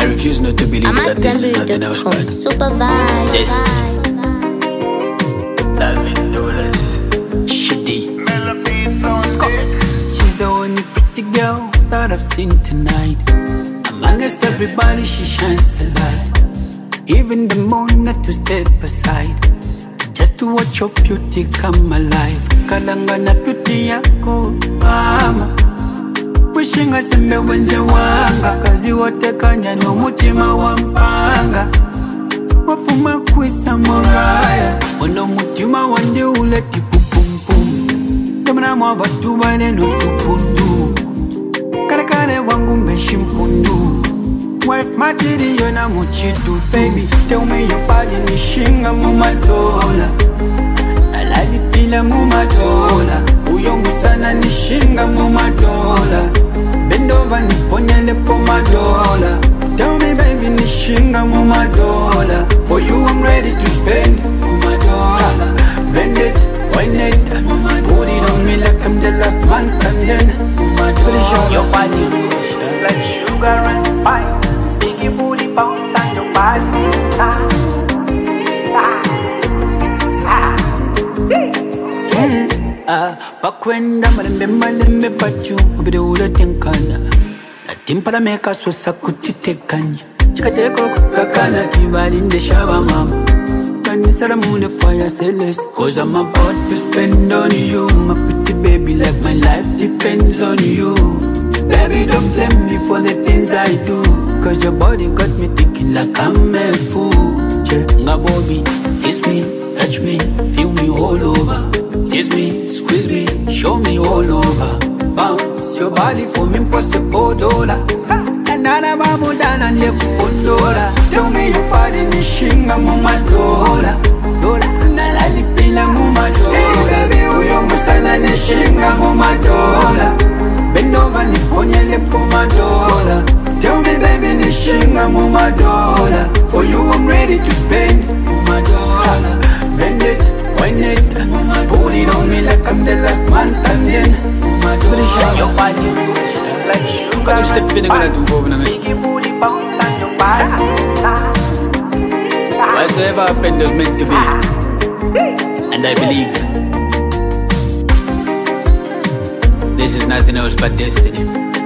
I refuse not to believe that this is nothing else but destiny. Shitty. She's the only pretty girl that I've seen tonight. Amongst everybody, she shines the light. Even the moon had to step aside just to watch your beauty come alive. Kalanga na beauty yako mama, wishing asembe wenze wanga, kazi wote kanya no mutima wa mpanga. Wafuma kwisa moraya, ono mutima wande ule tipupumpum. Temana mwa batu bane no tupundu, kare wangu meshimpundu. Wife material na muchitu, baby. Tell me your body ni shinga mumadola, alalipila mumadola. Uyo musana ni shinga mumadola, bend over ni ponyele pomadola. Tell me baby ni shinga mumadola. For you I'm ready to spend mumadola. Bend it, wind it, put it on me like I'm the last man standing. Mumadola. Your body like sugar and spice. Biggie booty bounce on your body. Bakwenda malembe pachu ubide ule tenkana. Na timpala meka swasa kutitekanya. Chikateko kakana tibali ndeshaba mama. Kanisara mune fire sellers, cause I'm about to spend on you. My pretty baby, like my life depends on you. Baby, don't blame me for the things I do, cause your body got me thinking like I'm a fool. Nga Bobby, kiss me, touch me, feel me all over. Kiss me, squeeze me, show me all over. Bounce your body for me, impossible dollar. And nana babu dana nekupondora. Tell me your body ni shinga mumadola. Dola, nala lipila mumadola. Hey baby, uyo musana ni shinga mumadola. Bend over ni ponyele pomadola. Tell me baby ni shinga mumadola. For you I'm ready to spend mumadola. Bend it, wind it, put it on me like I'm the last man standing. Mumadola. Your body like sugar. Can you step in and do over me? Biggie booty bounce on your body. Whatsoever happened was meant to be, and I believe this is nothing else but destiny.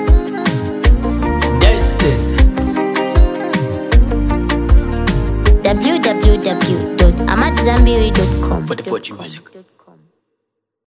Destiny. www.amatzambiri.com For the Fortune Music.